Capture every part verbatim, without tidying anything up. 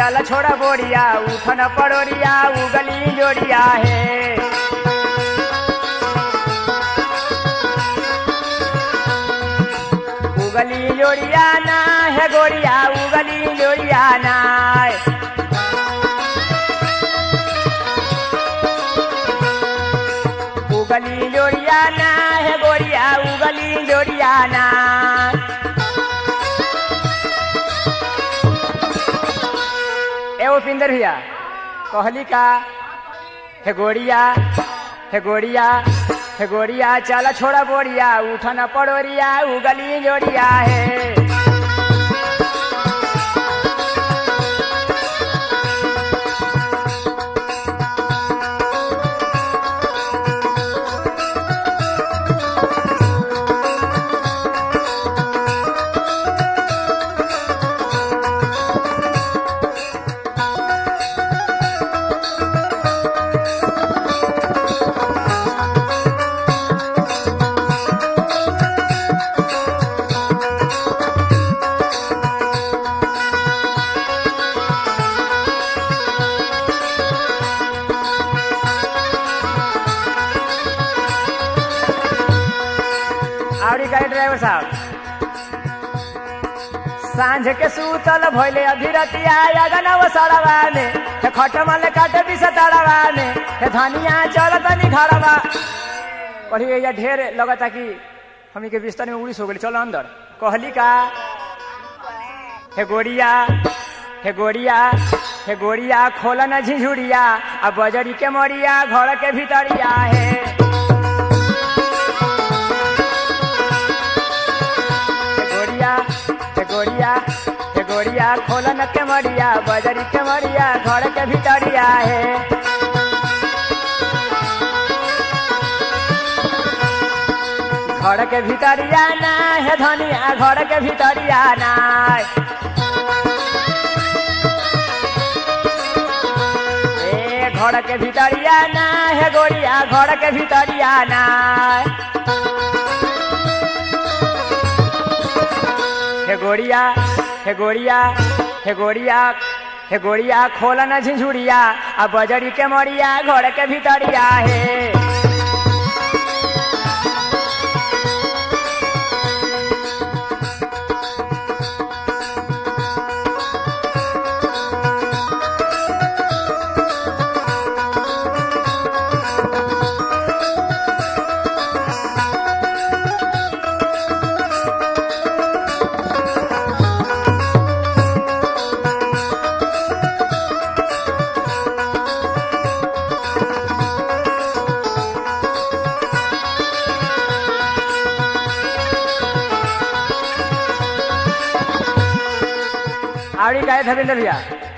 चल छोड़ा बोरिया उठन पड़ोरिया उगली जोड़िया है। उगली जोड़िया ना है गोरिया उगली जोड़िया ना। उगली जोड़िया ना है गोरिया उगली जोड़िया ना। एवं पिंदर भैया कहली का हे गोड़िया हे गोड़िया हे गोड़िया चल छोड़ा बोरिया उठन पड़ोरिया उगली जोड़िया है। ड्राइवर साहब सांझ के सूतल भइले अधीरतिया अगनव सड़वा में खटमल काटे दिस तड़वा में धनिया चल तनी घरवा पढ़ी गई ढेर लगता कि हमी के बिस्तर में उड़ीस हो गई चलो अंदर। कहली का हे गोड़िया हे गोड़िया हे गोड़िया खोला न झिझुड़िया अब बजरी के मरिया घर के भीतरिया है। गोड़िया हे गोड़िया खोलन के मरिया बजरी के मरिया घर के भीतरिया है। घर के भीतरिया ना है धनिया घर के भीतरिया ना। ए घर के भीतरिया ना है गोड़िया घर के भीतरिया ना। हे गोड़िया हे गोड़िया हे गोड़िया हे गोड़िया खोला न झिझुड़िया अब बजरी के मरिया घर के भीतरिया है। आवड़ी गाय धर्मेंद्र भैया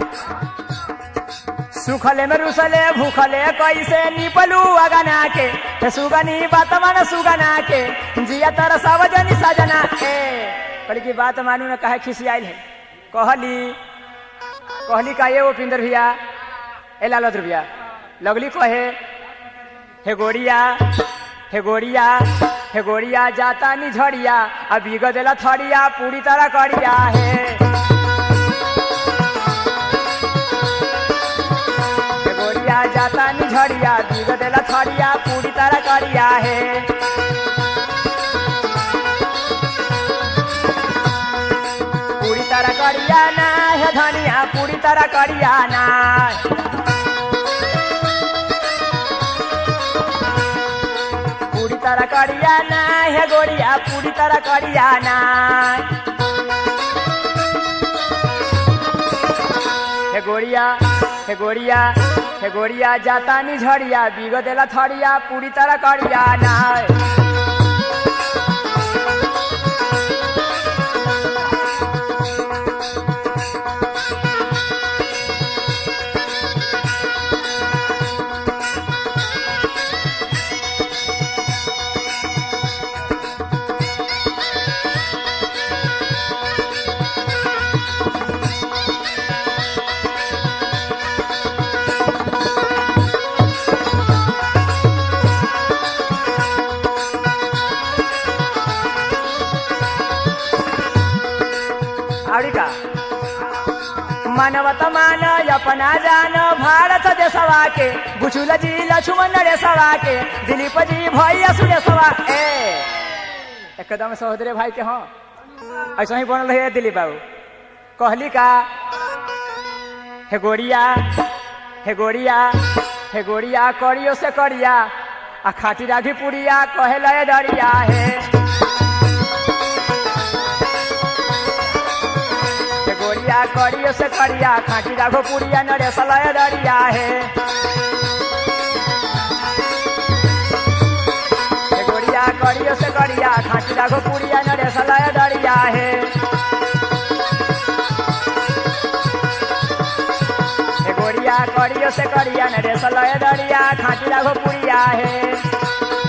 सुखले में रुसले भूखले कैसे निपलू अगना के सुगनी बात मान सुगना के जिया तर सावजनी सजना ए कहली की बात मानू न कहे खिसियाइल है। कहली कहली का ये वो पिंदर भैया ए लालत भैया लगली कहे हे गोड़िया हे गोड़िया हे गोड़िया जाता नी झड़िया अब बिग देला थड़िया पूरी तरह करिया है। जाता नी झड़िया बिग देला थड़िया पूरी तरह करिया है। पूरी तरह करिया ना है धनिया पूरी तरह करिया ना। पूरी तरह करिया ना है गोड़िया पूरी तरह करिया ना। हे गोड़िया हे गोड़िया हे गोड़िया जाता नी झड़िया बिग देला थड़िया पूरी तरह करिया ना। मानवत मान अपना जान भारत देशवा के बुझुल जी लक्ष्मण रेसवा के दिलीप जी भैया सुरेशवा ए एकदम सहोदरे भाई के हाँ ऐसा ही बनल है दिलीप बाबू कहली का हे गोरिया हे गोरिया हे गोरिया करियो से करिया आ खाटी राघी पुरिया कहे लय डरिया है हे गोरिया करियो से करिया खाटी राघो पुरिया नरेश लय डरिया है हे गोरिया करियो से करिया खाटी राघो पुरिया नरेश लय डरिया है गोरिया करियो से करिया नरेश लय डरिया खाटी राघो पुरिया है।